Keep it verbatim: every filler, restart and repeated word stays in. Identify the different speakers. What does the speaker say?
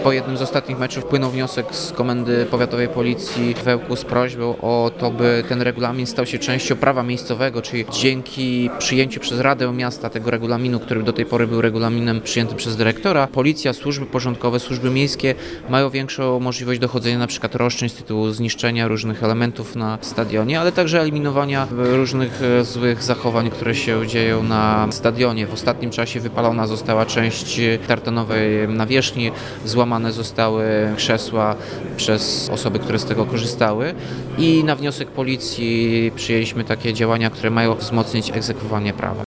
Speaker 1: Po jednym z ostatnich meczów wpłynął wniosek z Komendy Powiatowej Policji w Ełku z prośbą o to, by ten regulamin stał się częścią prawa miejscowego, czyli dzięki przyjęciu przez Radę Miasta tego regulaminu, który do tej pory był regulaminem przyjętym przez dyrektora, policja, służby porządkowe, służby miejskie mają większą możliwość dochodzenia na przykład roszczeń z tytułu zniszczenia różnych elementów na stadionie, ale także eliminowania różnych złych zachowań, które się dzieją na stadionie. W ostatnim czasie wypalona została część tartanowej nawierzchni, złamane zostały krzesła przez osoby, które z tego korzystały i na wniosek policji przyjęliśmy takie działania, które mają wzmocnić egzekwowanie prawa.